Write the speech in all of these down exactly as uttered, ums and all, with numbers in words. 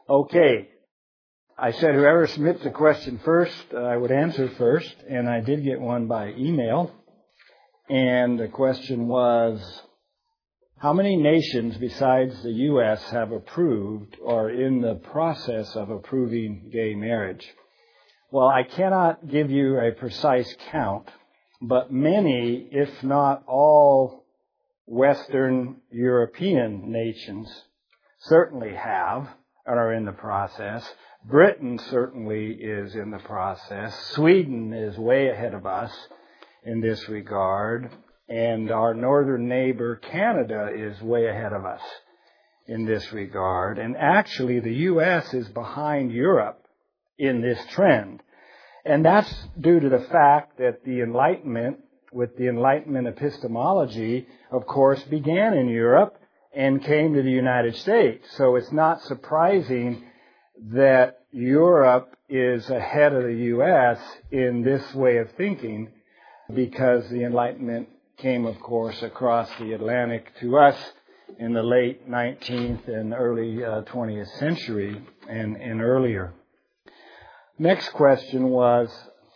Okay. I said whoever submits a question first, uh, I would answer first, and I did get one by email. And the question was, how many nations besides the U S have approved or in the process of approving gay marriage? Well, I cannot give you a precise count, but many, if not all, Western European nations certainly have and are in the process. Britain certainly is in the process. Sweden is way ahead of us in this regard. And our northern neighbor, Canada, is way ahead of us in this regard. And actually, the U S is behind Europe in this trend. And that's due to the fact that the Enlightenment, with the Enlightenment epistemology, of course, began in Europe and came to the United States. So it's not surprising that Europe is ahead of the U S in this way of thinking, because the Enlightenment came, of course, across the Atlantic to us in the late nineteenth and early uh, twentieth century and, and earlier. Next question was,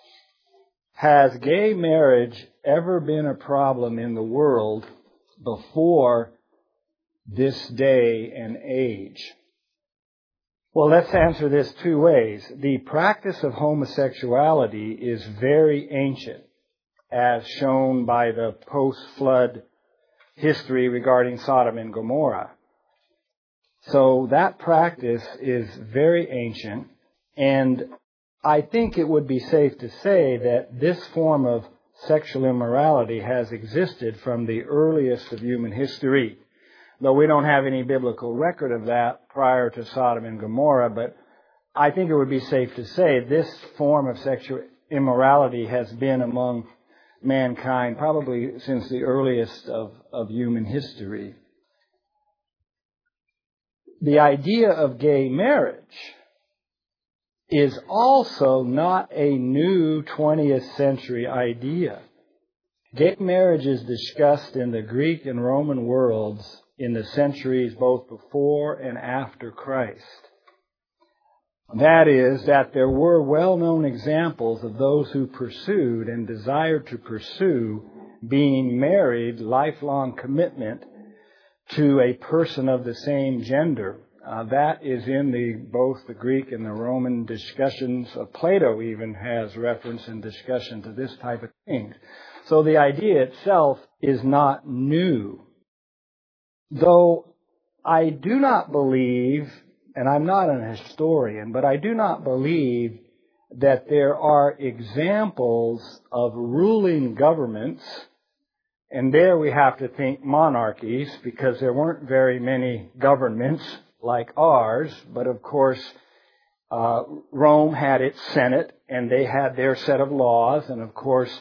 has gay marriage ever been a problem in the world before this day and age? Well, let's answer this two ways. The practice of homosexuality is very ancient, as shown by the post-flood history regarding Sodom and Gomorrah. So that practice is very ancient, and I think it would be safe to say that this form of sexual immorality has existed from the earliest of human history, though we don't have any biblical record of that prior to Sodom and Gomorrah. But I think it would be safe to say this form of sexual immorality has been among mankind probably since the earliest of, of human history. The idea of gay marriage is also not a new twentieth century idea. Gay marriage is discussed in the Greek and Roman worlds in the centuries both before and after Christ. That is, that there were well-known examples of those who pursued and desired to pursue being married, lifelong commitment to a person of the same gender. Uh, that is in the both the Greek and the Roman discussions. Of Plato even has reference and discussion to this type of thing. So the idea itself is not new. Though I do not believe, and I'm not an historian, but I do not believe that there are examples of ruling governments, and there we have to think monarchies, because there weren't very many governments like ours, but of course uh, Rome had its Senate, and they had their set of laws, and of course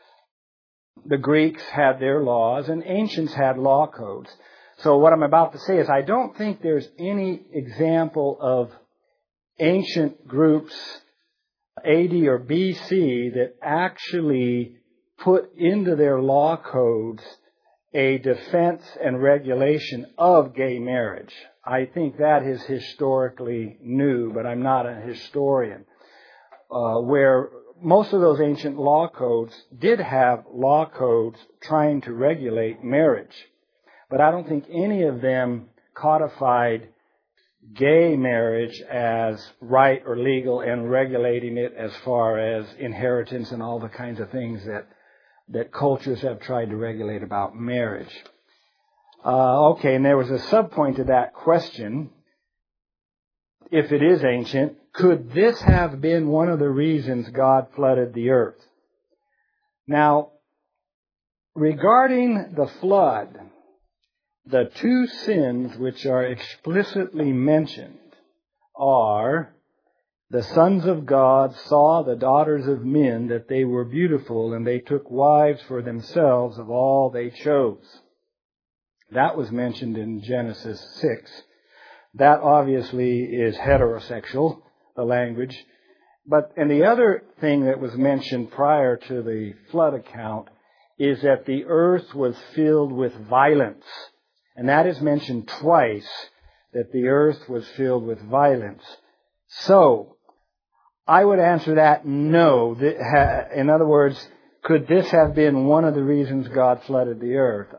the Greeks had their laws, and ancients had law codes. So what I'm about to say is I don't think there's any example of ancient groups, A D or B C, that actually put into their law codes a defense and regulation of gay marriage. I think that is historically new, but I'm not a historian. Uh, where most of those ancient law codes did have law codes trying to regulate marriage. But I don't think any of them codified gay marriage as right or legal and regulating it as far as inheritance and all the kinds of things that, that cultures have tried to regulate about marriage. Uh, okay, and there was a subpoint to that question. If it is ancient, could this have been one of the reasons God flooded the earth? Now, regarding the flood, the two sins which are explicitly mentioned are, the sons of God saw the daughters of men that they were beautiful, and they took wives for themselves of all they chose. That was mentioned in Genesis six. That obviously is heterosexual, the language. But, and the other thing that was mentioned prior to the flood account is that the earth was filled with violence. And that is mentioned twice that the earth was filled with violence. So, I would answer that no. In other words, could this have been one of the reasons God flooded the earth?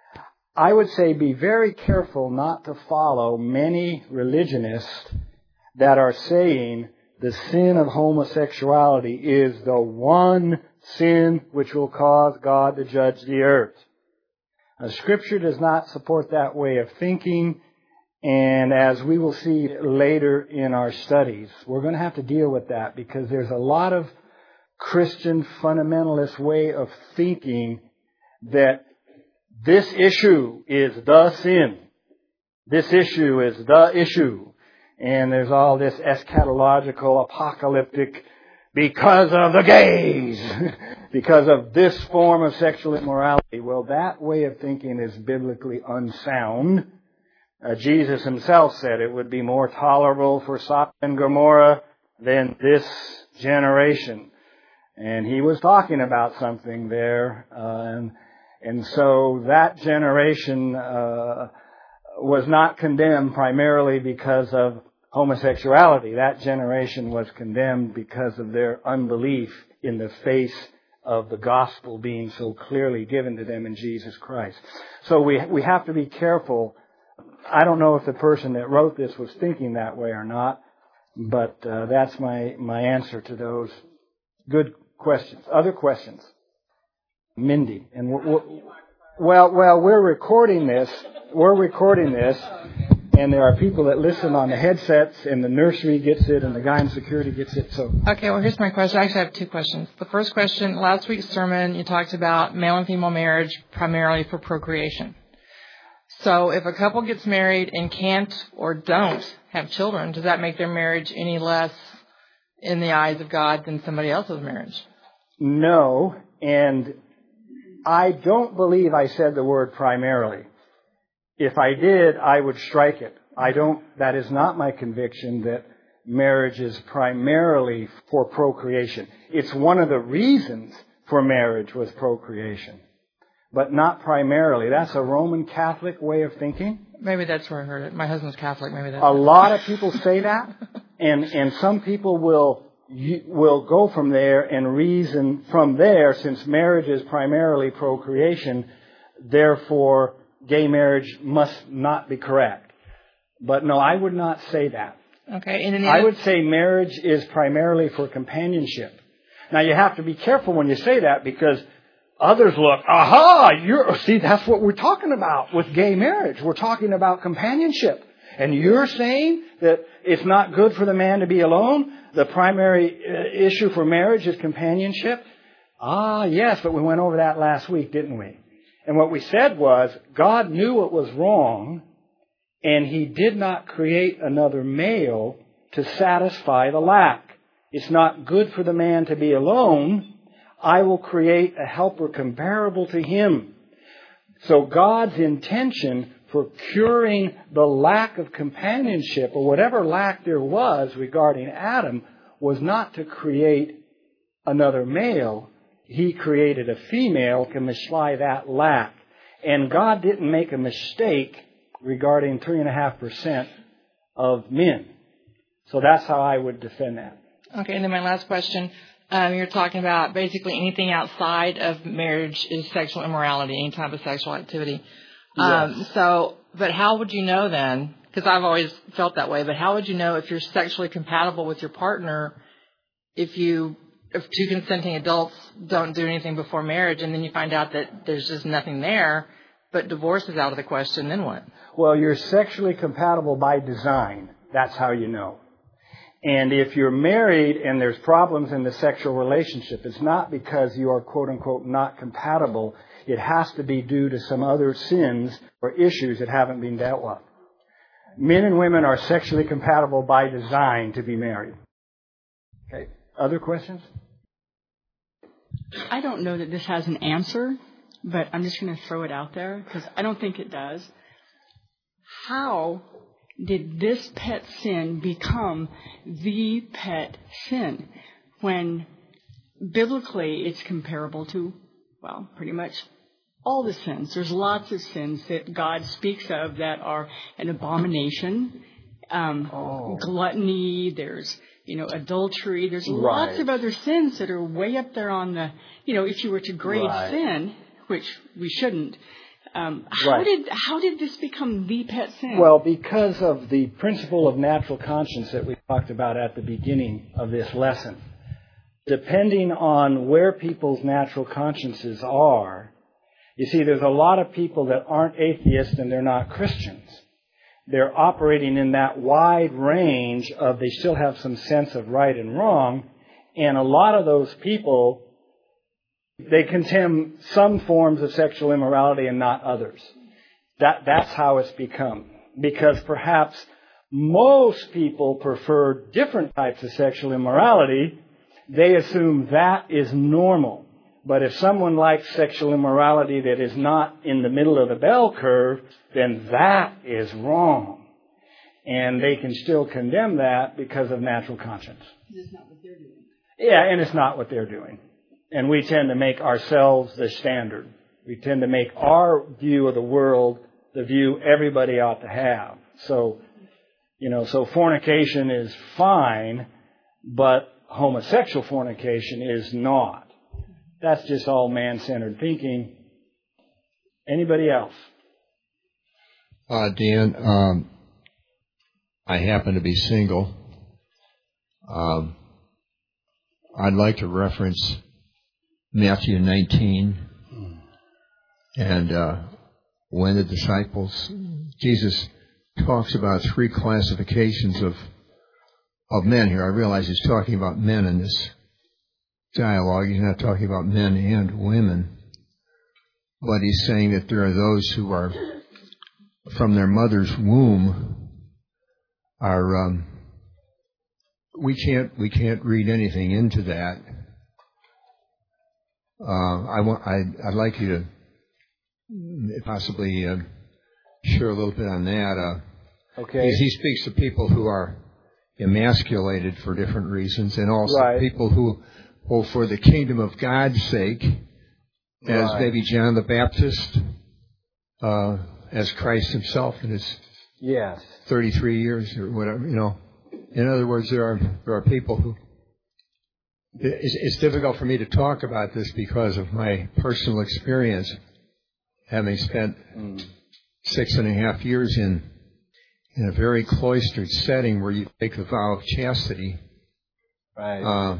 I would say be very careful not to follow many religionists that are saying the sin of homosexuality is the one sin which will cause God to judge the earth. Now, Scripture does not support that way of thinking, and as we will see later in our studies, we're going to have to deal with that because there's a lot of Christian fundamentalist way of thinking that this issue is the sin. This issue is the issue. And there's all this eschatological, apocalyptic, because of the gays, because of this form of sexual immorality. Well, that way of thinking is biblically unsound. Uh, Jesus himself said it would be more tolerable for Sodom and Gomorrah than this generation. And he was talking about something there. Uh, and, and so that generation uh, was not condemned primarily because of homosexuality. That generation was condemned because of their unbelief in the face of the gospel being so clearly given to them in Jesus Christ. So we we have to be careful. I don't know if the person that wrote this was thinking that way or not, but uh, that's my, my answer to those. Good questions. Other questions? Mindy. And we're, we're, well, well, we're recording this. We're recording this, and there are people that listen on the headsets, and the nursery gets it, and the guy in security gets it. So, okay. Well, here's my question. I actually have two questions. The first question: last week's sermon, you talked about male and female marriage primarily for procreation. So, if a couple gets married and can't or don't have children, does that make their marriage any less in the eyes of God than somebody else's marriage? No, and I don't believe I said the word primarily. If I did, I would strike it. I don't, that is not my conviction that marriage is primarily for procreation. It's one of the reasons for marriage was procreation, but not primarily. That's a Roman Catholic way of thinking. Maybe that's where I heard it. My husband's Catholic. Maybe that's a lot of people say that, and and some people will will go from there and reason from there, since marriage is primarily procreation, therefore gay marriage must not be correct. But no, I would not say that. Okay. And then I would say marriage is primarily for companionship. Now, you have to be careful when you say that, because others look, aha, you're, see, that's what we're talking about with gay marriage. We're talking about companionship. And you're saying that it's not good for the man to be alone? The primary uh, issue for marriage is companionship? Ah, yes, but we went over that last week, didn't we? And what we said was, God knew it was wrong, and He did not create another male to satisfy the lack. It's not good for the man to be alone. I will create a helper comparable to him. So God's intention for curing the lack of companionship, or whatever lack there was regarding Adam, was not to create another male. He created a female to supply that lack. And God didn't make a mistake regarding three point five percent of men. So that's how I would defend that. Okay, and then my last question. Um, you're talking about basically anything outside of marriage is sexual immorality, any type of sexual activity. Um, yes. So, but how would you know then? Because I've always felt that way. But how would you know if you're sexually compatible with your partner if you, if two consenting adults don't do anything before marriage, and then you find out that there's just nothing there, but divorce is out of the question? Then what? Well, you're sexually compatible by design. That's how you know. And if you're married and there's problems in the sexual relationship, it's not because you are, quote unquote, not compatible. It has to be due to some other sins or issues that haven't been dealt with. Men and women are sexually compatible by design to be married. Okay. Other questions? I don't know that this has an answer, but I'm just going to throw it out there because I don't think it does. How did this pet sin become the pet sin when biblically it's comparable to, well, pretty much all the sins. There's lots of sins that God speaks of that are an abomination. Um, oh. Gluttony, there's, you know, adultery. There's Right. lots of other sins that are way up there on the, you know, if you were to grade Right. sin, which we shouldn't. Um, how Right. did how did this become the pet sin? Well, because of the principle of natural conscience that we talked about at the beginning of this lesson. Depending on where people's natural consciences are, you see, there's a lot of people that aren't atheists and they're not Christians. They're operating in that wide range of they still have some sense of right and wrong, and a lot of those people, they condemn some forms of sexual immorality and not others. That, that's how it's become. Because perhaps most people prefer different types of sexual immorality. They assume that is normal. But if someone likes sexual immorality that is not in the middle of the bell curve, then that is wrong. And they can still condemn that because of natural conscience. It's not what they're doing. Yeah, and it's not what they're doing. And we tend to make ourselves the standard. We tend to make our view of the world the view everybody ought to have. So, you know, so fornication is fine, but homosexual fornication is not. That's just all man-centered thinking. Anybody else? Uh, Dan, um, I happen to be single. Um, I'd like to reference Matthew nineteen, and uh, when the disciples, Jesus talks about three classifications of of men here. I realize he's talking about men in this dialogue. He's not talking about men and women, but he's saying that there are those who are from their mother's womb are um, we can't we can't read anything into that. Uh, I want I I'd like you to possibly uh, share a little bit on that. Uh, okay. He, he speaks to people who are emasculated for different reasons, and also right. people who, well, for the kingdom of God's sake, as right. maybe John the Baptist, uh, as Christ himself in his yes. thirty-three years or whatever, you know. In other words, there are there are people who. It's, it's difficult for me to talk about this because of my personal experience, having spent mm. six and a half years in in a very cloistered setting where you take the vow of chastity. Right. Uh,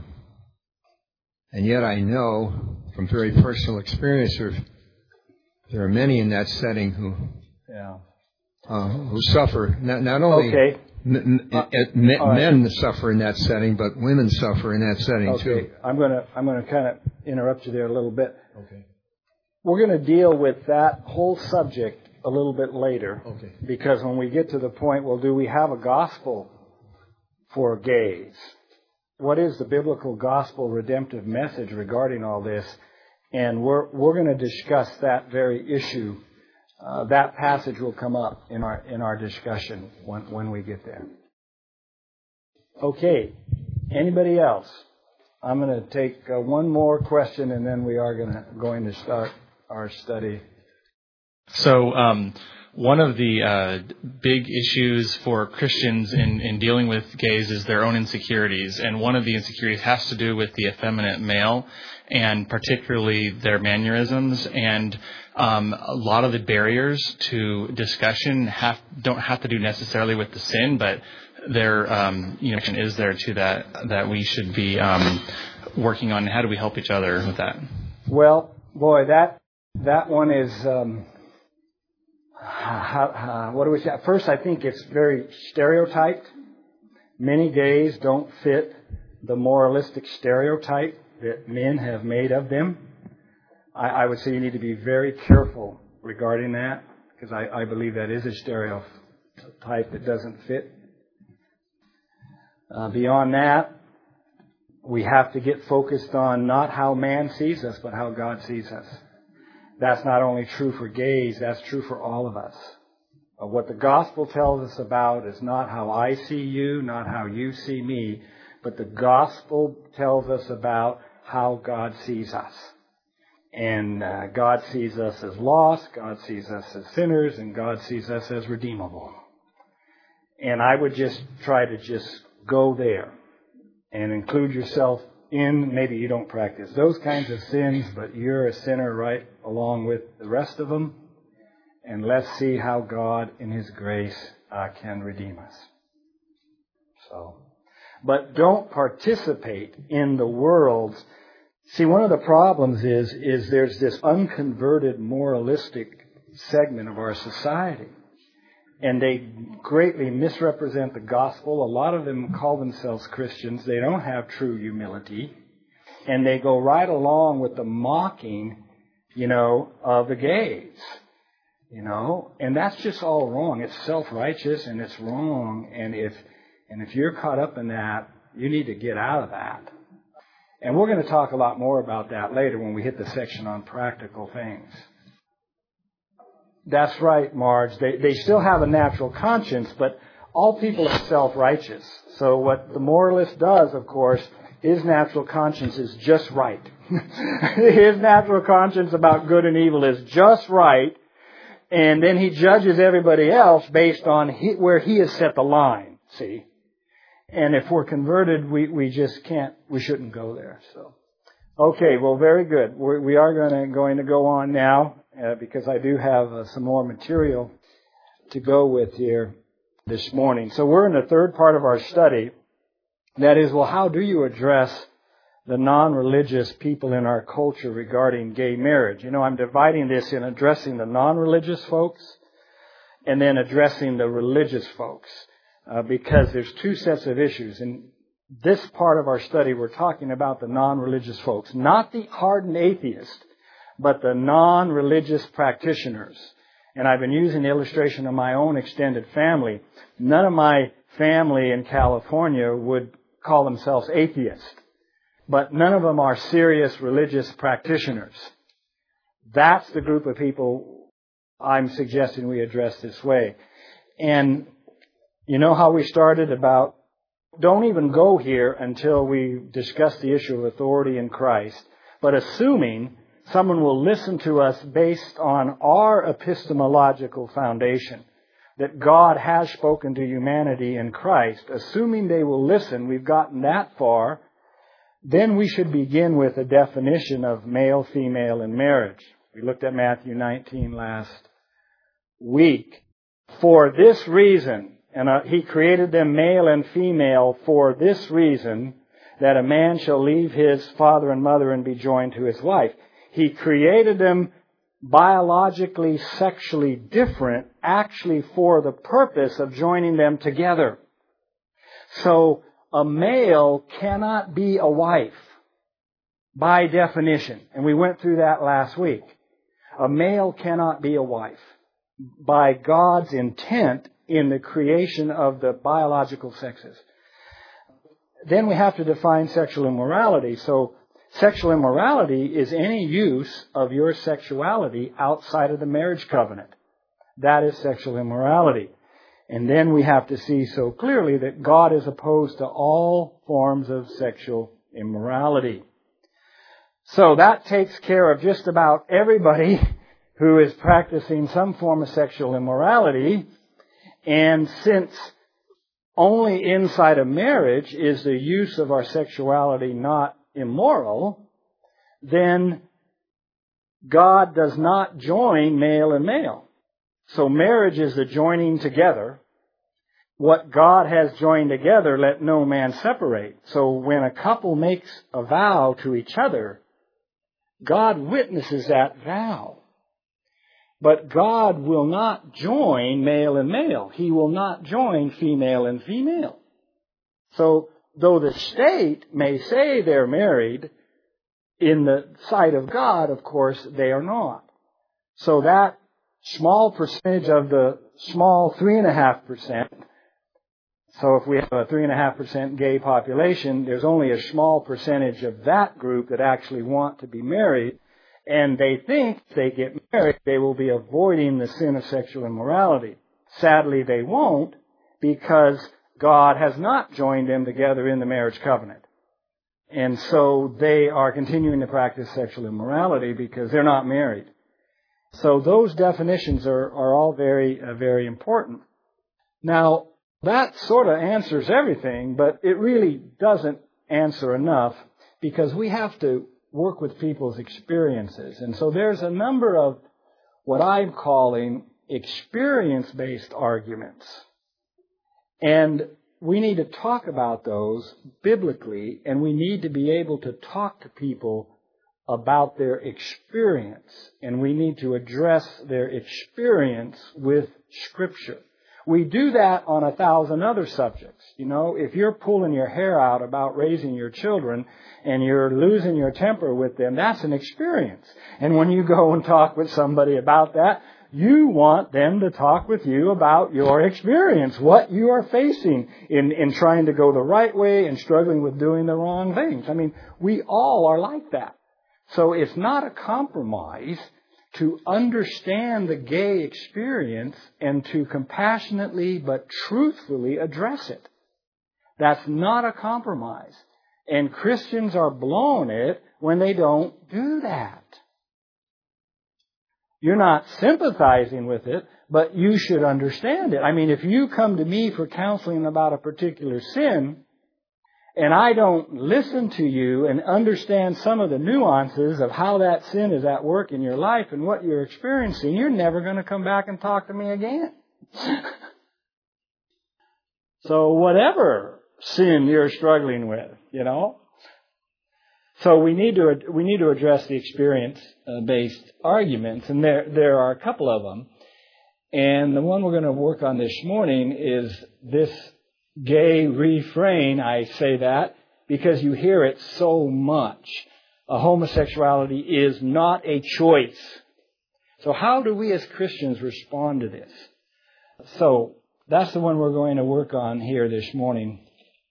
and yet I know from very personal experience there, there are many in that setting who yeah. uh, who suffer. Not, not only okay. m- m- uh, m- right. men suffer in that setting, but women suffer in that setting okay. too. I'm going to I'm going to kind of interrupt you there a little bit. Okay. We're going to deal with that whole subject a little bit later. Okay. Because when we get to the point, well, do we have a gospel for gays? What is the biblical gospel redemptive message regarding all this? And we're we're going to discuss that very issue. Uh, that passage will come up in our in our discussion when when we get there. Okay. Anybody else? I'm going to take uh, one more question, and then we are going to going to start our study. So um, one of the uh, big issues for Christians in, in dealing with gays is their own insecurities. And one of the insecurities has to do with the effeminate male, and particularly their mannerisms. And um, a lot of the barriers to discussion have don't have to do necessarily with the sin, but there um, you know, is there to that that we should be um, working on. How do we help each other with that? Well, boy, that that one is... Um How, uh, what do we say? First, I think it's very stereotyped. Many gays don't fit the moralistic stereotype that men have made of them. I, I would say you need to be very careful regarding that, because I, I believe that is a stereotype that doesn't fit. Uh, beyond that, we have to get focused on not how man sees us, but how God sees us. That's not only true for gays, that's true for all of us. Uh, what the gospel tells us about is not how I see you, not how you see me, but the gospel tells us about how God sees us. And uh, God sees us as lost, God sees us as sinners, and God sees us as redeemable. And I would just try to just go there and include yourself in, maybe you don't practice those kinds of sins, but you're a sinner right along with the rest of them. And let's see how God in His grace uh, can redeem us. So, but don't participate in the world's. See, one of the problems is, is there's this unconverted moralistic segment of our society. And they greatly misrepresent the gospel. A lot of them call themselves Christians. They don't have true humility. And they go right along with the mocking, you know, of the gays. You know, and that's just all wrong. It's self-righteous and it's wrong. And if, and if you're caught up in that, you need to get out of that. And we're going to talk a lot more about that later when we hit the section on practical things. That's right, Marge. They, they still have a natural conscience, but all people are self-righteous. So what the moralist does, of course, his natural conscience is just right. His natural conscience about good and evil is just right. And then he judges everybody else based on he, where he has set the line, see? And if we're converted, we, we just can't, we shouldn't go there. So, okay, well, very good. We're, we are going to, going to go on now uh, because I do have uh, some more material to go with here this morning. So we're in the third part of our study. That is, well, how do you address the non-religious people in our culture regarding gay marriage? You know, I'm dividing this in addressing the non-religious folks and then addressing the religious folks. Uh, because there's two sets of issues. In this part of our study, we're talking about the non-religious folks. Not the hardened atheist, but the non-religious practitioners. And I've been using the illustration of my own extended family. None of my family in California would call themselves atheists. But none of them are serious religious practitioners. That's the group of people I'm suggesting we address this way. And you know how we started about, don't even go here until we discuss the issue of authority in Christ, but assuming someone will listen to us based on our epistemological foundation, that God has spoken to humanity in Christ, assuming they will listen, we've gotten that far, then we should begin with a definition of male, female, and marriage. We looked at Matthew nineteen last week. For this reason, and uh, He created them male and female for this reason, that a man shall leave his father and mother and be joined to his wife. He created them biologically, sexually different, actually for the purpose of joining them together. So a male cannot be a wife by definition. And we went through that last week. A male cannot be a wife by God's intent in the creation of the biological sexes. Then we have to define sexual immorality. So sexual immorality is any use of your sexuality outside of the marriage covenant. That is sexual immorality. And then we have to see so clearly that God is opposed to all forms of sexual immorality. So that takes care of just about everybody who is practicing some form of sexual immorality. And since only inside of marriage is the use of our sexuality not immoral, then God does not join male and male. So marriage is the joining together. What God has joined together, let no man separate. So when a couple makes a vow to each other, God witnesses that vow. But God will not join male and male. He will not join female and female. So though the state may say they're married, in the sight of God, of course, they are not. So that small percentage of the small three and a half percent, so if we have a three and a half percent gay population, there's only a small percentage of that group that actually want to be married. And they think if they get married, they will be avoiding the sin of sexual immorality. Sadly, they won't, because God has not joined them together in the marriage covenant. And so they are continuing to practice sexual immorality because they're not married. So those definitions are, are all very, uh, very important. Now, that sort of answers everything, but it really doesn't answer enough because we have to work with people's experiences. And so there's a number of what I'm calling experience-based arguments. And we need to talk about those biblically, and we need to be able to talk to people about their experience, and we need to address their experience with Scripture. We do that on a thousand other subjects. You know, if you're pulling your hair out about raising your children and you're losing your temper with them, that's an experience. And when you go and talk with somebody about that, you want them to talk with you about your experience, what you are facing in, in trying to go the right way and struggling with doing the wrong things. I mean, we all are like that. So it's not a compromise to understand the gay experience and to compassionately but truthfully address it. That's not a compromise. And Christians are blowing it when they don't do that. You're not sympathizing with it, but you should understand it. I mean, if you come to me for counseling about a particular sin, and I don't listen to you and understand some of the nuances of how that sin is at work in your life and what you're experiencing, you're never going to come back and talk to me again. So whatever sin you're struggling with, you know. So we need to we need to address the experience-based arguments, and there there are a couple of them. And the one we're going to work on this morning is this gay refrain. I say that because you hear it so much. A homosexuality is not a choice. So how do we as Christians respond to this? So that's the one we're going to work on here this morning.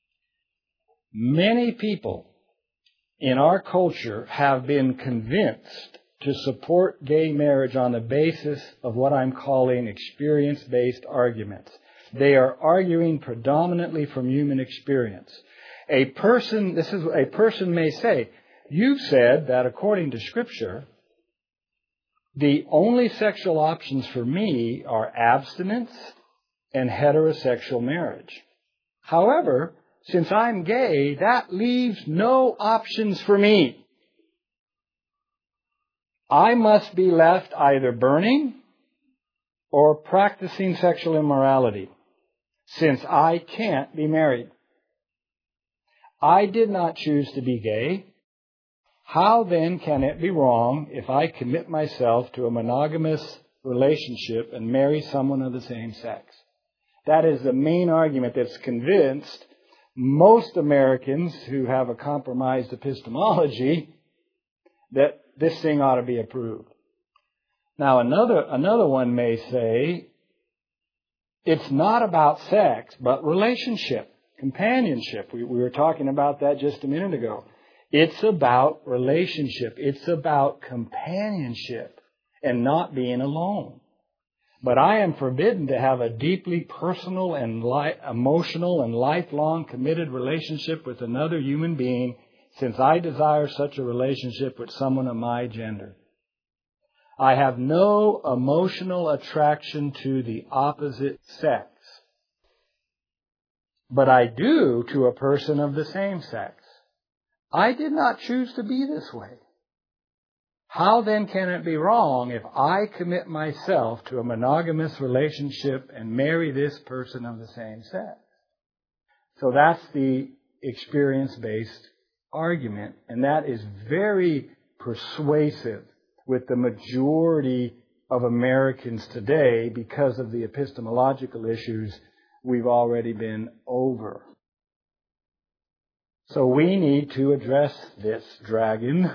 Many people in our culture have been convinced to support gay marriage on the basis of what I'm calling experience-based arguments. They are arguing predominantly from human experience. A person, this is a person may say, you've said that according to Scripture, the only sexual options for me are abstinence and heterosexual marriage. However, since I'm gay, that leaves no options for me. I must be left either burning or practicing sexual immorality, since I can't be married. I did not choose to be gay. How then can it be wrong if I commit myself to a monogamous relationship and marry someone of the same sex? That is the main argument that's convinced most Americans who have a compromised epistemology that this thing ought to be approved. Now, another another one may say, it's not about sex, but relationship, companionship. We, we were talking about that just a minute ago. It's about relationship. It's about companionship and not being alone. But I am forbidden to have a deeply personal and li- emotional and lifelong committed relationship with another human being, since I desire such a relationship with someone of my gender. I have no emotional attraction to the opposite sex, but I do to a person of the same sex. I did not choose to be this way. How then can it be wrong if I commit myself to a monogamous relationship and marry this person of the same sex? So that's the experience-based argument, and that is very persuasive with the majority of Americans today because of the epistemological issues we've already been over. So we need to address this dragon.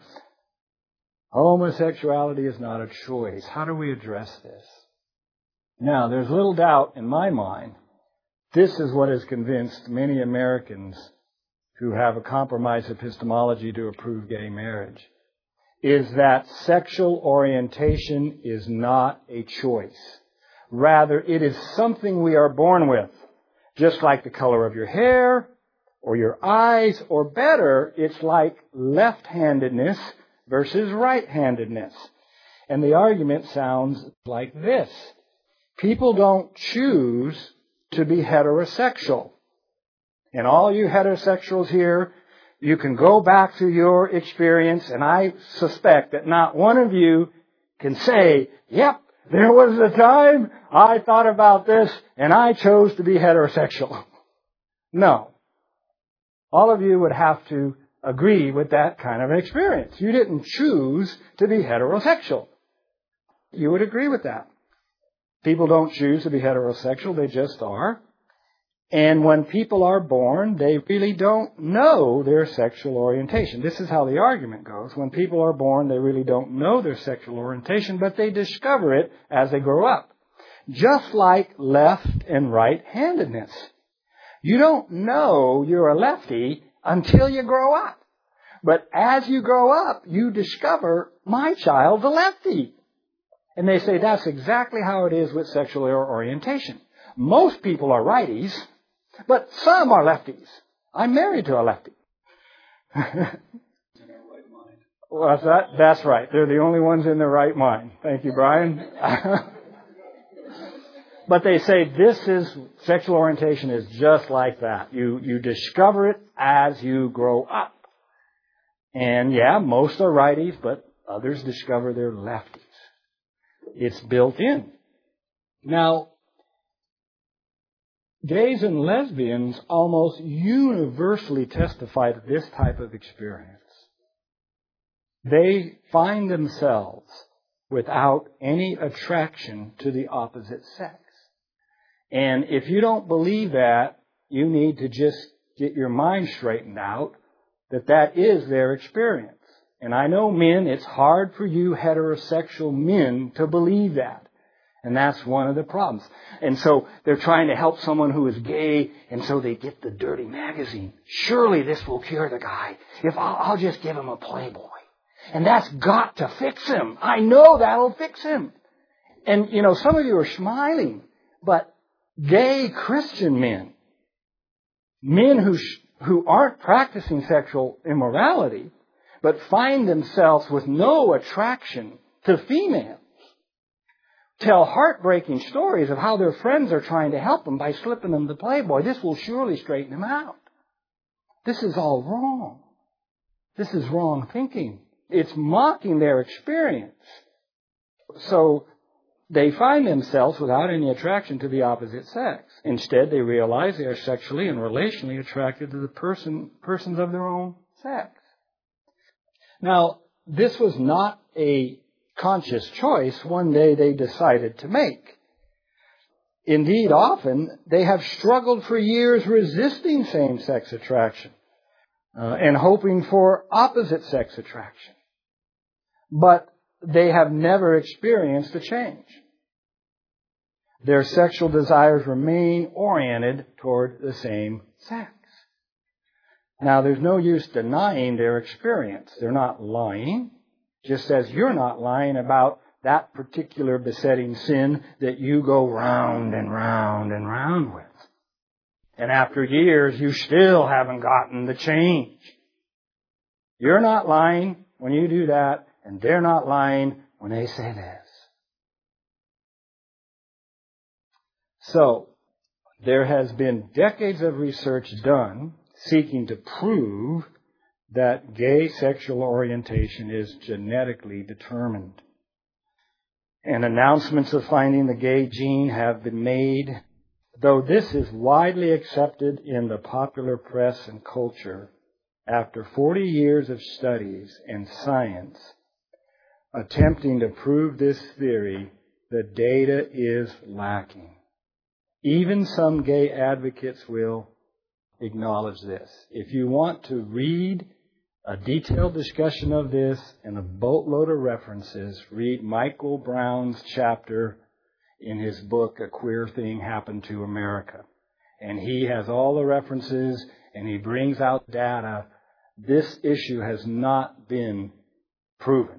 Homosexuality is not a choice. How do we address this? Now, there's little doubt in my mind, this is what has convinced many Americans who have a compromised epistemology to approve gay marriage, is that sexual orientation is not a choice. Rather, it is something we are born with, just like the color of your hair, or your eyes, or better, it's like left-handedness versus right-handedness. And the argument sounds like this. People don't choose to be heterosexual. And all you heterosexuals here, you can go back to your experience, and I suspect that not one of you can say, yep, there was a time I thought about this and I chose to be heterosexual. No. All of you would have to agree with that kind of experience. You didn't choose to be heterosexual. You would agree with that. People don't choose to be heterosexual, they just are. And when people are born, they really don't know their sexual orientation. This is how the argument goes. When people are born, they really don't know their sexual orientation, but they discover it as they grow up. Just like left and right-handedness. You don't know you're a lefty until you grow up. But as you grow up, you discover, my child's a lefty. And they say that's exactly how it is with sexual orientation. Most people are righties, but some are lefties. I'm married to a lefty. Well, that's, that, that's right. They're the only ones in their right mind. Thank you, Brian. But they say this is, sexual orientation is just like that. You, you discover it as you grow up. And yeah, most are righties, but others discover they're lefties. It's built in. Now, gays and lesbians almost universally testify to this type of experience. They find themselves without any attraction to the opposite sex. And if you don't believe that, you need to just get your mind straightened out that that is their experience. And I know men, it's hard for you heterosexual men to believe that. And that's one of the problems. And so they're trying to help someone who is gay, and so they get the dirty magazine. Surely this will cure the guy. If I'll, I'll just give him a Playboy. And that's got to fix him. I know that'll fix him. And, you know, some of you are smiling, but gay Christian men, men who sh- who aren't practicing sexual immorality, but find themselves with no attraction to females, tell heartbreaking stories of how their friends are trying to help them by slipping them the Playboy. This will surely straighten them out. This is all wrong. This is wrong thinking. It's mocking their experience. So they find themselves without any attraction to the opposite sex. Instead, they realize they are sexually and relationally attracted to the person, persons of their own sex. Now, this was not a conscious choice one day they decided to make. Indeed, often they have struggled for years resisting same-sex attraction uh, and hoping for opposite-sex attraction. But they have never experienced a change. Their sexual desires remain oriented toward the same sex. Now, there's no use denying their experience. They're not lying, just as you're not lying about that particular besetting sin that you go round and round and round with. And after years, you still haven't gotten the change. You're not lying when you do that, and they're not lying when they say this. So, there has been decades of research done seeking to prove that gay sexual orientation is genetically determined. And announcements of finding the gay gene have been made. Though this is widely accepted in the popular press and culture, after forty years of studies and science attempting to prove this theory, the data is lacking. Even some gay advocates will acknowledge this. If you want to read a detailed discussion of this and a boatload of references, read Michael Brown's chapter in his book, A Queer Thing Happened to America. And he has all the references and he brings out data. This issue has not been proven.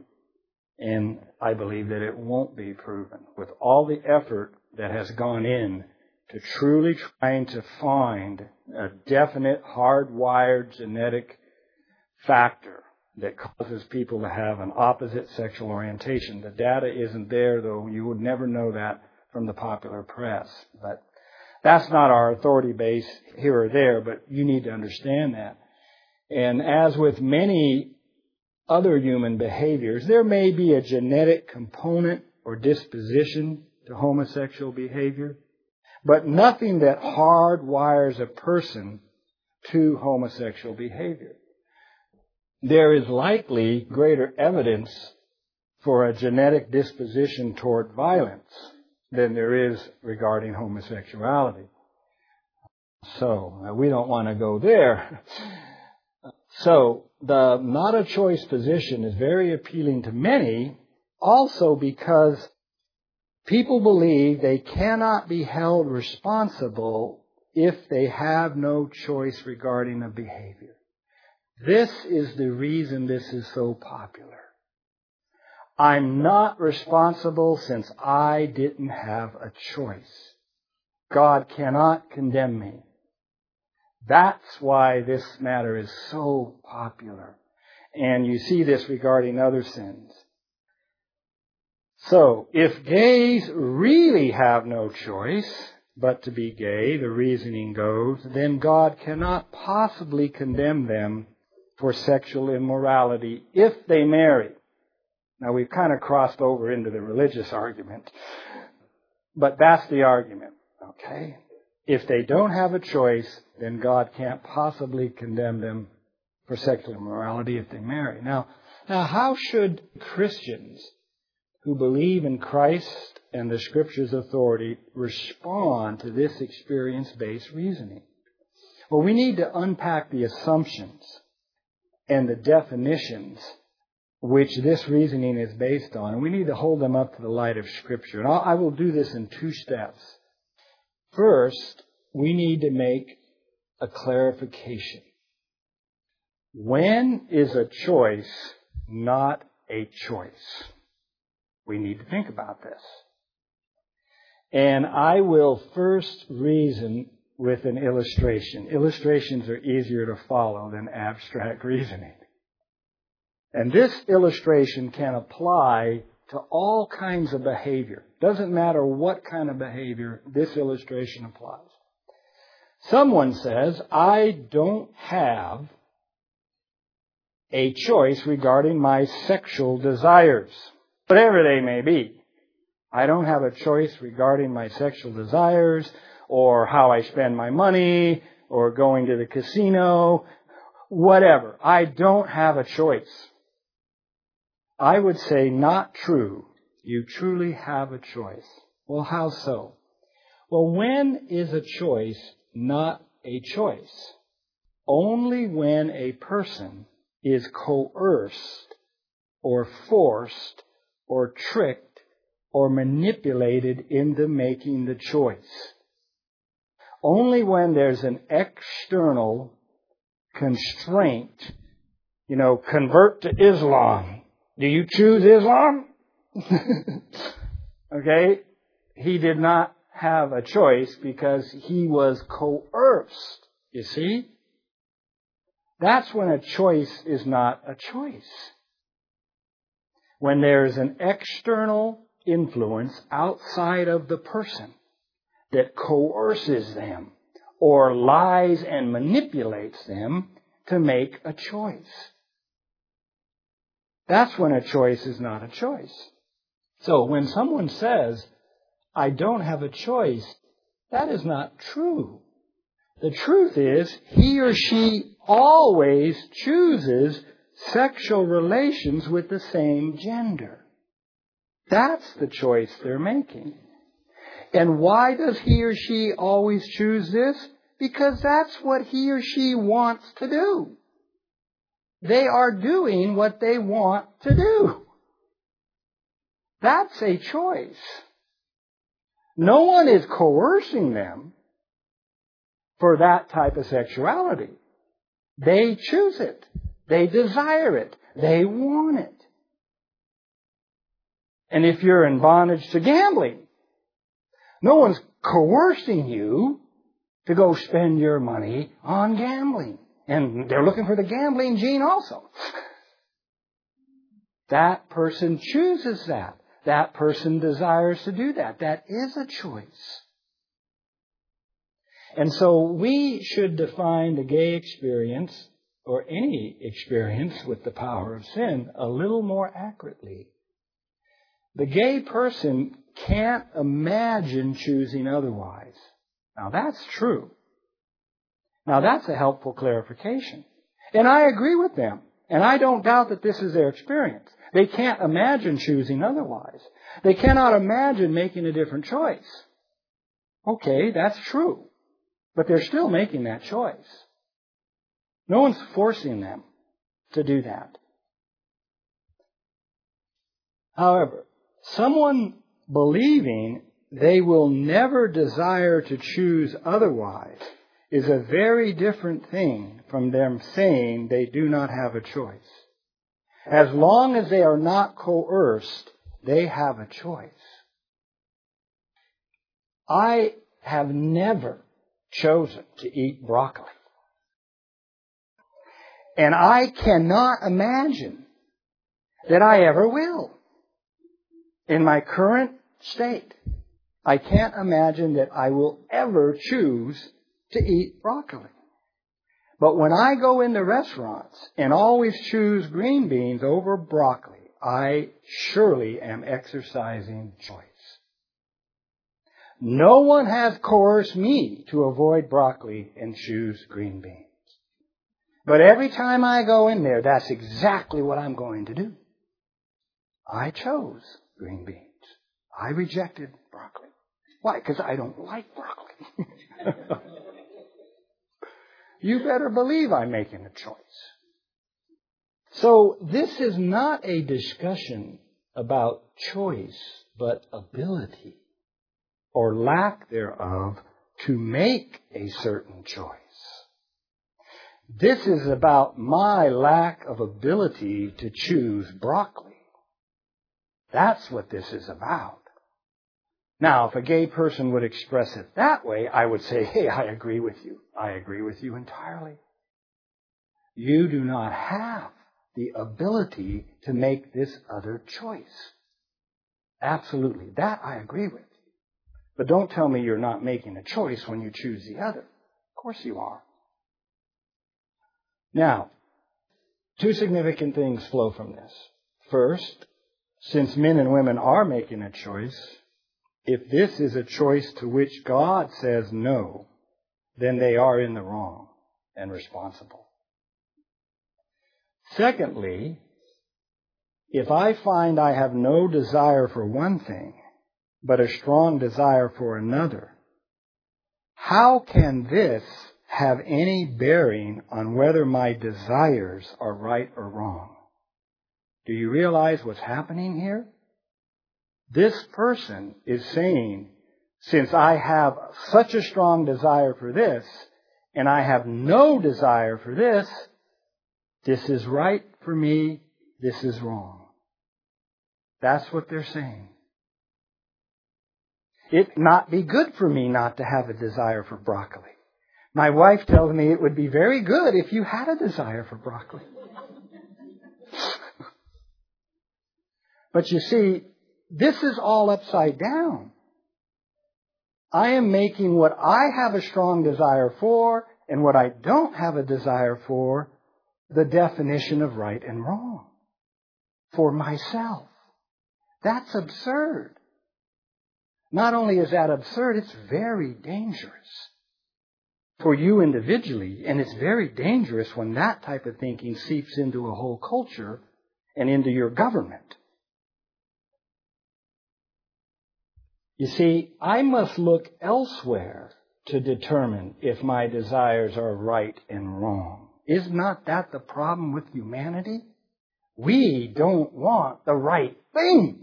And I believe that it won't be proven. With all the effort that has gone in to truly trying to find a definite hardwired genetic factor that causes people to have an opposite sexual orientation. The data isn't there, though. You would never know that from the popular press. But that's not our authority base here or there, but you need to understand that. And as with many other human behaviors, there may be a genetic component or disposition to homosexual behavior, but nothing that hardwires a person to homosexual behavior. There is likely greater evidence for a genetic disposition toward violence than there is regarding homosexuality. So, uh, we don't want to go there. So, the not a choice position is very appealing to many, also because people believe they cannot be held responsible if they have no choice regarding a behavior. This is the reason this is so popular. I'm not responsible since I didn't have a choice. God cannot condemn me. That's why this matter is so popular. And you see this regarding other sins. So, if gays really have no choice but to be gay, the reasoning goes, then God cannot possibly condemn them for sexual immorality if they marry. Now, we've kind of crossed over into the religious argument, but that's the argument, okay? If they don't have a choice, then God can't possibly condemn them for sexual immorality if they marry. Now, now how should Christians who believe in Christ and the Scripture's authority respond to this experience-based reasoning? Well, we need to unpack the assumptions and the definitions which this reasoning is based on, and we need to hold them up to the light of Scripture. And I'll, I will do this in two steps. First, we need to make a clarification. When is a choice not a choice? We need to think about this. And I will first reason with an illustration. Illustrations are easier to follow than abstract reasoning. And this illustration can apply to all kinds of behavior. Doesn't matter what kind of behavior, this illustration applies. Someone says, I don't have a choice regarding my sexual desires, whatever they may be. I don't have a choice regarding my sexual desires, or how I spend my money, or going to the casino, whatever. I don't have a choice. I would say not true. You truly have a choice. Well, how so? Well, when is a choice not a choice? Only when a person is coerced or forced or tricked or manipulated into making the choice. Only when there's an external constraint, you know, convert to Islam. Do you choose Islam? Okay? He did not have a choice because he was coerced. You see? That's when a choice is not a choice. When there is an external influence outside of the person that coerces them or lies and manipulates them to make a choice. That's when a choice is not a choice. So when someone says, I don't have a choice, that is not true. The truth is, he or she always chooses sexual relations with the same gender. That's the choice they're making. And why does he or she always choose this? Because that's what he or she wants to do. They are doing what they want to do. That's a choice. No one is coercing them for that type of sexuality. They choose it. They desire it. They want it. And if you're in bondage to gambling, No one's coercing you to go spend your money on gambling. And they're looking for the gambling gene also. That person chooses that. That person desires to do that. That is a choice. And so we should define the gay experience, or any experience with the power of sin, a little more accurately. The gay person can't imagine choosing otherwise. Now that's true. Now that's a helpful clarification. And I agree with them. And I don't doubt that this is their experience. They can't imagine choosing otherwise. They cannot imagine making a different choice. Okay, that's true. But they're still making that choice. No one's forcing them to do that. However, someone believing they will never desire to choose otherwise is a very different thing from them saying they do not have a choice. As long as they are not coerced, they have a choice. I have never chosen to eat broccoli. And I cannot imagine that I ever will. In my current state, I can't imagine that I will ever choose to eat broccoli. But when I go into restaurants and always choose green beans over broccoli, I surely am exercising choice. No one has coerced me to avoid broccoli and choose green beans. But every time I go in there, that's exactly what I'm going to do. I chose green beans. I rejected broccoli. Why? Because I don't like broccoli. You better believe I'm making a choice. So this is not a discussion about choice, but ability, or lack thereof, to make a certain choice. This is about my lack of ability to choose broccoli. That's what this is about. Now, if a gay person would express it that way, I would say, hey, I agree with you. I agree with you entirely. You do not have the ability to make this other choice. Absolutely. That I agree with. But don't tell me you're not making a choice when you choose the other. Of course you are. Now, two significant things flow from this. First, since men and women are making a choice, if this is a choice to which God says no, then they are in the wrong and responsible. Secondly, if I find I have no desire for one thing, but a strong desire for another, how can this have any bearing on whether my desires are right or wrong? Do you realize what's happening here? This person is saying, since I have such a strong desire for this, and I have no desire for this, this is right for me, this is wrong. That's what they're saying. It not be good for me not to have a desire for broccoli. My wife tells me it would be very good if you had a desire for broccoli. But you see, this is all upside down. I am making what I have a strong desire for and what I don't have a desire for the definition of right and wrong for myself. That's absurd. Not only is that absurd, it's very dangerous for you individually, and it's very dangerous when that type of thinking seeps into a whole culture and into your government. You see, I must look elsewhere to determine if my desires are right and wrong. Is not that the problem with humanity? We don't want the right things.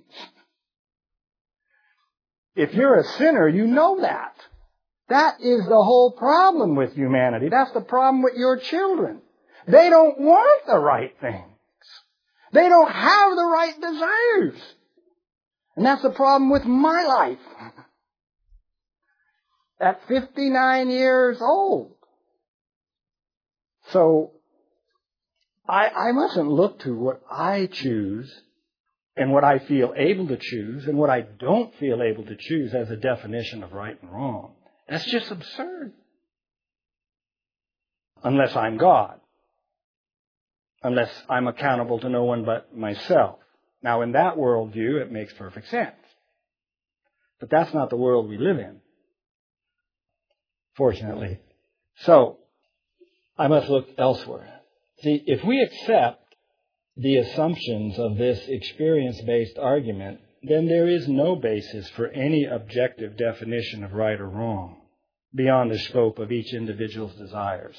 If you're a sinner, you know that. That is the whole problem with humanity. That's the problem with your children. They don't want the right things. They don't have the right desires. And that's the problem with my life. at fifty-nine years old. So I, I mustn't look to what I choose and what I feel able to choose and what I don't feel able to choose as a definition of right and wrong. That's just absurd. Unless I'm God. Unless I'm accountable to no one but myself. Now, in that worldview, it makes perfect sense. But that's not the world we live in, fortunately. So, I must look elsewhere. See, if we accept the assumptions of this experience-based argument, then there is no basis for any objective definition of right or wrong beyond the scope of each individual's desires.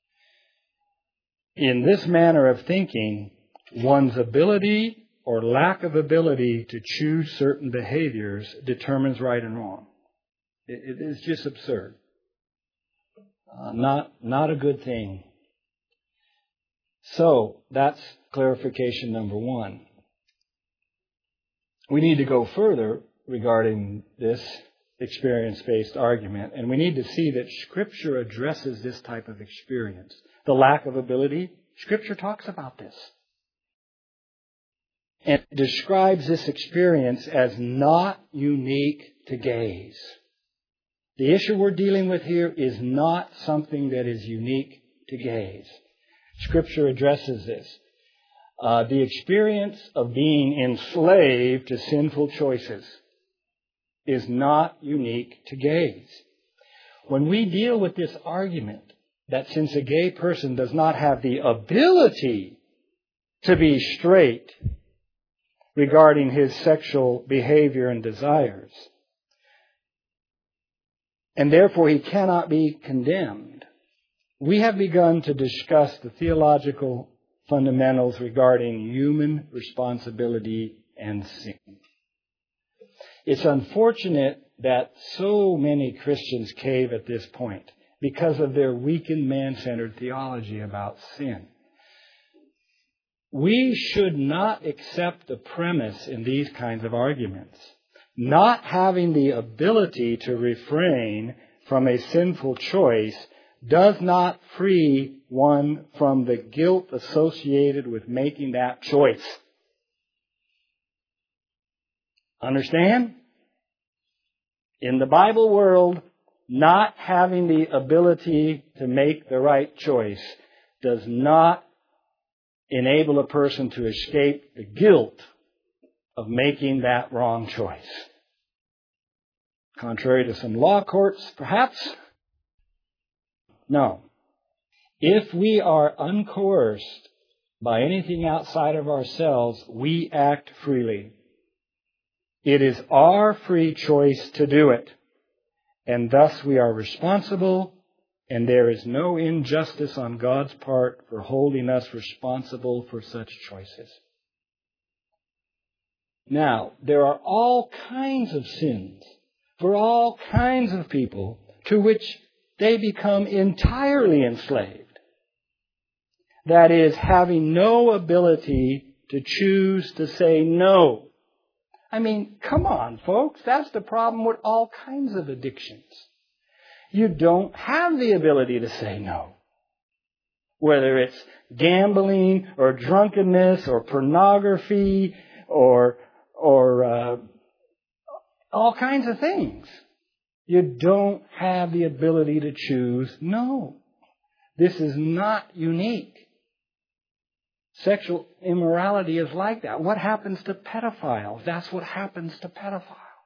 In this manner of thinking, one's ability or lack of ability to choose certain behaviors determines right and wrong. It, it is just absurd. Uh, not, not a good thing. So, that's clarification number one. We need to go further regarding this experience-based argument, and we need to see that Scripture addresses this type of experience. The lack of ability, Scripture talks about this. And describes this experience as not unique to gays. The issue we're dealing with here is not something that is unique to gays. Scripture addresses this. Uh, the experience of being enslaved to sinful choices is not unique to gays. When we deal with this argument that since a gay person does not have the ability to be straight regarding his sexual behavior and desires, and therefore he cannot be condemned, we have begun to discuss the theological fundamentals regarding human responsibility and sin. It's unfortunate that so many Christians cave at this point because of their weakened man-centered theology about sin. We should not accept the premise in these kinds of arguments. Not having the ability to refrain from a sinful choice does not free one from the guilt associated with making that choice. Understand? In the Bible world, not having the ability to make the right choice does not enable a person to escape the guilt of making that wrong choice. Contrary to some law courts, perhaps? No. If we are uncoerced by anything outside of ourselves, we act freely. It is our free choice to do it. And thus we are responsible, and there is no injustice on God's part for holding us responsible for such choices. Now, there are all kinds of sins for all kinds of people to which they become entirely enslaved. That is, having no ability to choose to say no. I mean, come on, folks. That's the problem with all kinds of addictions. You don't have the ability to say no. Whether it's gambling or drunkenness or pornography or, or uh, all kinds of things. You don't have the ability to choose no. This is not unique. Sexual immorality is like that. What happens to pedophiles? That's what happens to pedophiles.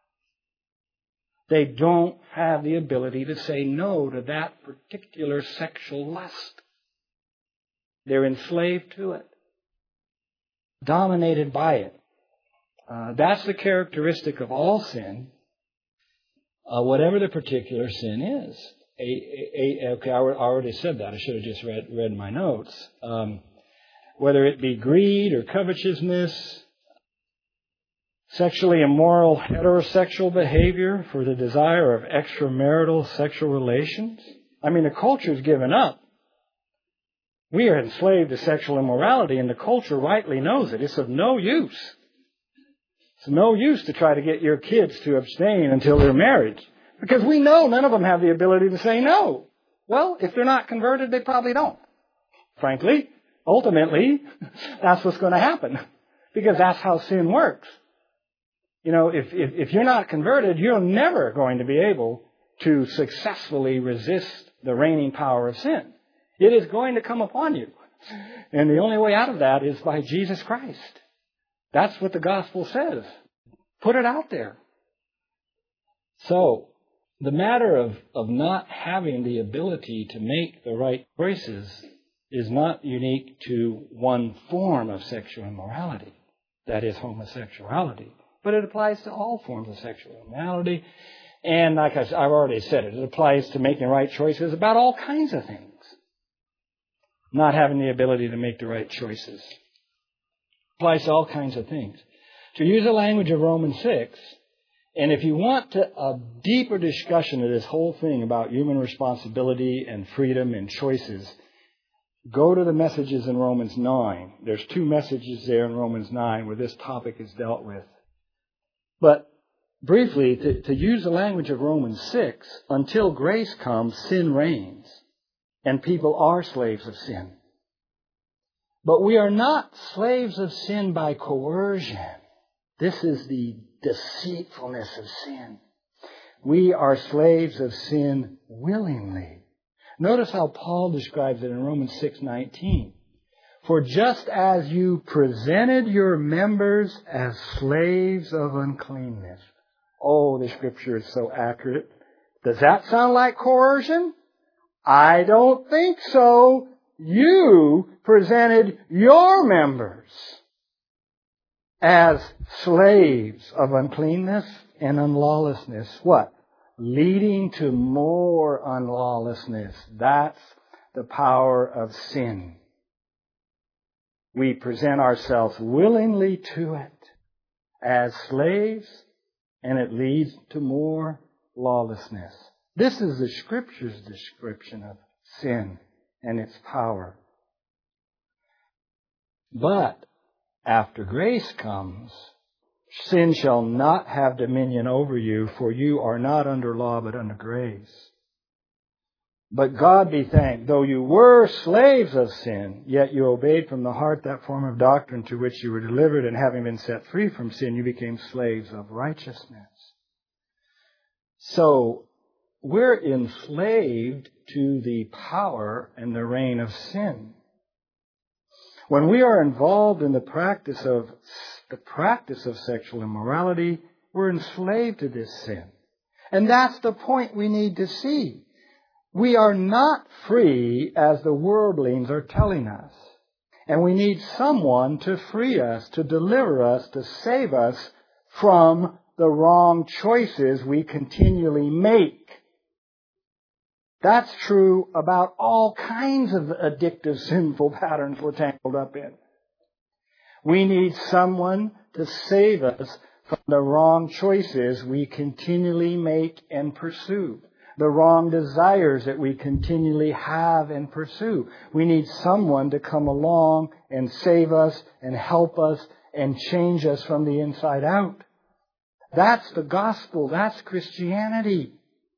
They don't have the ability to say no to that particular sexual lust. They're enslaved to it, dominated by it. Uh, that's the characteristic of all sin, uh, whatever the particular sin is. A, a, a, okay, I already said that. I should have just read, read my notes. Um, whether it be greed or covetousness, sexually immoral heterosexual behavior for the desire of extramarital sexual relations. I mean, the culture's given up. We are enslaved to sexual immorality, and the culture rightly knows it. It's of no use. It's no use to try to get your kids to abstain until they're married, Because we know none of them have the ability to say no. Well, if they're not converted, they probably don't. Frankly, ultimately, that's what's going to happen. Because that's how sin works. You know, if, if, if you're not converted, you're never going to be able to successfully resist the reigning power of sin. It is going to come upon you. And the only way out of that is by Jesus Christ. That's what the gospel says. Put it out there. So, the matter of, of not having the ability to make the right choices is not unique to one form of sexual immorality. That is homosexuality. But it applies to all forms of sexual immorality. And like I, I've already said it, it applies to making right choices about all kinds of things. Not having the ability to make the right choices. Applies to all kinds of things. To use the language of Romans six, and if you want to, a deeper discussion of this whole thing about human responsibility and freedom and choices, go to the messages in Romans nine. There's two messages there in Romans nine where this topic is dealt with. But briefly, to, to use the language of Romans six, until grace comes, sin reigns, and people are slaves of sin. But we are not slaves of sin by coercion. This is the deceitfulness of sin. We are slaves of sin willingly. Notice how Paul describes it in Romans six nineteen. For just as you presented your members as slaves of uncleanness. Oh, the Scripture is so accurate. Does that sound like coercion? I don't think so. You presented your members as slaves of uncleanness and unlawlessness. What? Leading to more unlawlessness. That's the power of sin. We present ourselves willingly to it as slaves, and it leads to more lawlessness. This is the Scripture's description of sin and its power. But after grace comes, sin shall not have dominion over you, for you are not under law but under grace. But God be thanked, though you were slaves of sin, yet you obeyed from the heart that form of doctrine to which you were delivered, and having been set free from sin, you became slaves of righteousness. So, we're enslaved to the power and the reign of sin. When we are involved in the practice of the practice of sexual immorality, we're enslaved to this sin. And that's the point we need to see. We are not free as the worldlings are telling us. And we need someone to free us, to deliver us, to save us from the wrong choices we continually make. That's true about all kinds of addictive, sinful patterns we're tangled up in. We need someone to save us from the wrong choices we continually make and pursue. The wrong desires that we continually have and pursue. We need someone to come along and save us and help us and change us from the inside out. That's the gospel. That's Christianity.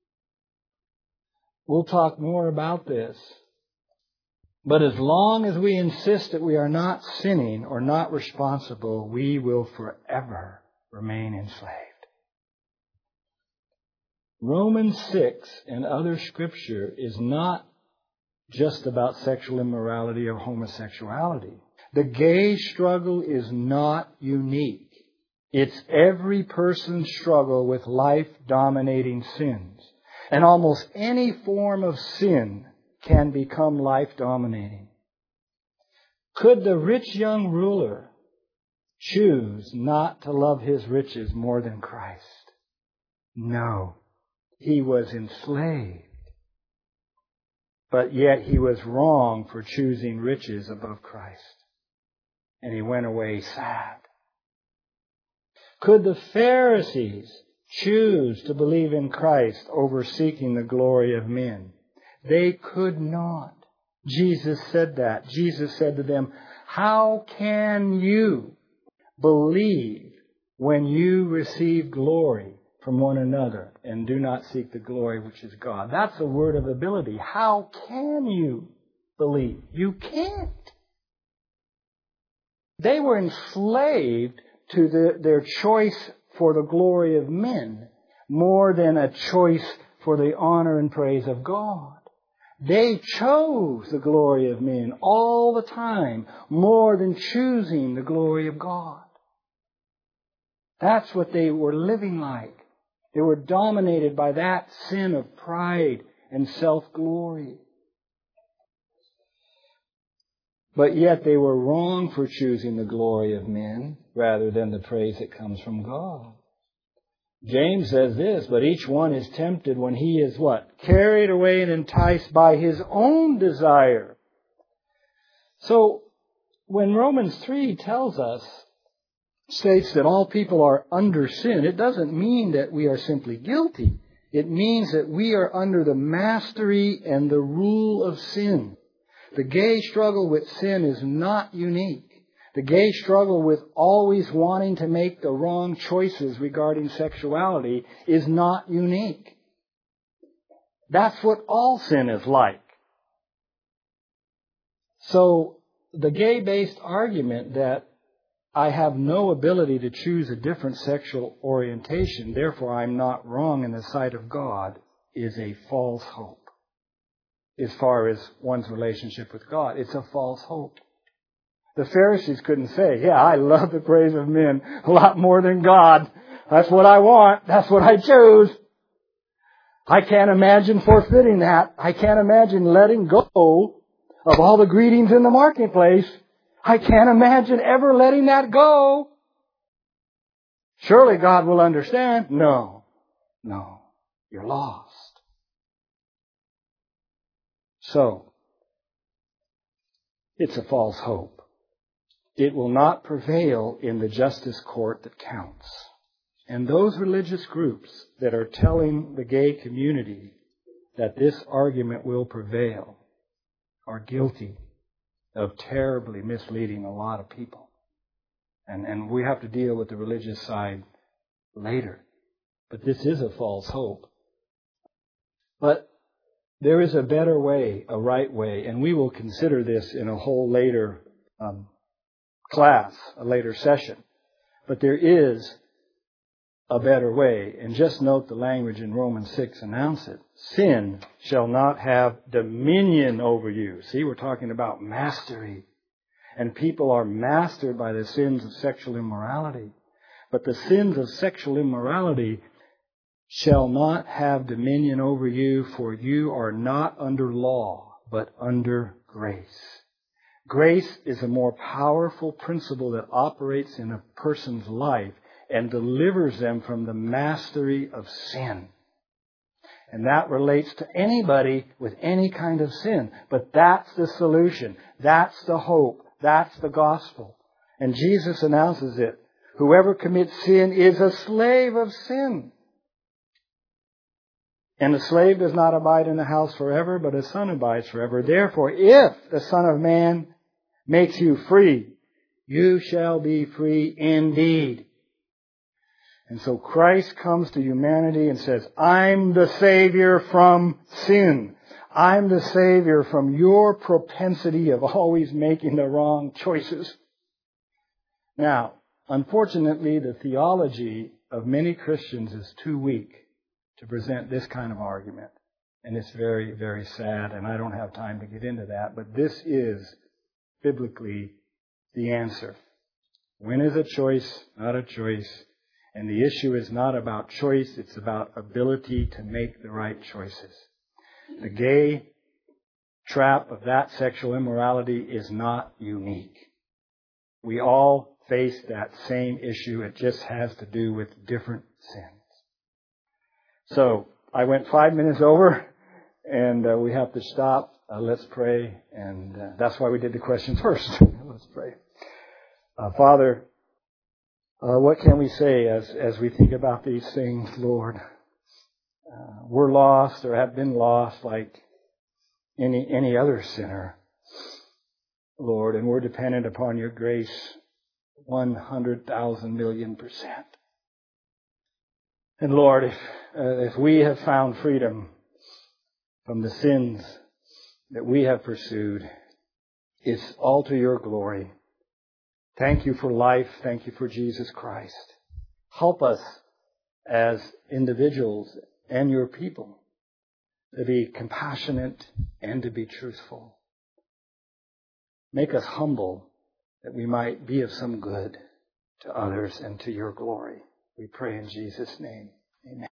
We'll talk more about this. But as long as we insist that we are not sinning or not responsible, we will forever remain enslaved. Romans six and other Scripture is not just about sexual immorality or homosexuality. The gay struggle is not unique. It's every person's struggle with life-dominating sins. And almost any form of sin can become life-dominating. Could the rich young ruler choose not to love his riches more than Christ? No. He was enslaved. But yet he was wrong for choosing riches above Christ. And he went away sad. Could the Pharisees choose to believe in Christ over seeking the glory of men? They could not. Jesus said that. Jesus said to them, how can you believe when you receive glory from one another and do not seek the glory which is God. That's a word of ability. How can you believe? You can't. They were enslaved to the, their choice for the glory of men more than a choice for the honor and praise of God. They chose the glory of men all the time more than choosing the glory of God. That's what they were living like. They were dominated by that sin of pride and self-glory. But yet they were wrong for choosing the glory of men rather than the praise that comes from God. James says this, but each one is tempted when he is what? Carried away and enticed by his own desire. So when Romans three tells us, states that all people are under sin, it doesn't mean that we are simply guilty. It means that we are under the mastery and the rule of sin. The gay struggle with sin is not unique. The gay struggle with always wanting to make the wrong choices regarding sexuality is not unique. That's what all sin is like. So the gay-based argument that I have no ability to choose a different sexual orientation, therefore I'm not wrong in the sight of God, is a false hope. As far as one's relationship with God, it's a false hope. The Pharisees couldn't say, yeah, I love the praise of men a lot more than God. That's what I want. That's what I choose. I can't imagine forfeiting that. I can't imagine letting go of all the greetings in the marketplace. I can't imagine ever letting that go. Surely God will understand. No, no, you're lost. So, it's a false hope. It will not prevail in the justice court that counts. And those religious groups that are telling the gay community that this argument will prevail are guilty of terribly misleading a lot of people. And, and we have to deal with the religious side later. But this is a false hope. But there is a better way, a right way, and we will consider this in a whole later um, class, a later session. But there is a better way. And just note the language in Romans six announce it. Sin shall not have dominion over you. See, we're talking about mastery. And people are mastered by the sins of sexual immorality. But the sins of sexual immorality shall not have dominion over you, for you are not under law, but under grace. Grace is a more powerful principle that operates in a person's life and delivers them from the mastery of sin. And that relates to anybody with any kind of sin. But that's the solution. That's the hope. That's the gospel. And Jesus announces it. Whoever commits sin is a slave of sin. And the slave does not abide in the house forever, but a son abides forever. Therefore, if the Son of Man makes you free, you shall be free indeed. And so Christ comes to humanity and says, I'm the Savior from sin. I'm the Savior from your propensity of always making the wrong choices. Now, unfortunately, the theology of many Christians is too weak to present this kind of argument. And it's very, very sad, and I don't have time to get into that. But this is biblically the answer. When is a choice not a choice? And the issue is not about choice, it's about ability to make the right choices. The gay trap of that sexual immorality is not unique. We all face that same issue. It just has to do with different sins. So, I went five minutes over, and uh, we have to stop. Uh, let's pray, and uh, that's why we did the question first. Let's pray. Uh, Father, uh, what can we say as, as we think about these things, Lord? Uh, we're lost or have been lost like any any other sinner, Lord, and we're dependent upon your grace one hundred thousand million percent. And Lord, if, uh, if we have found freedom from the sins that we have pursued, it's all to your glory. Thank you for life. Thank you for Jesus Christ. Help us as individuals and your people to be compassionate and to be truthful. Make us humble that we might be of some good to others and to your glory. We pray in Jesus' name. Amen.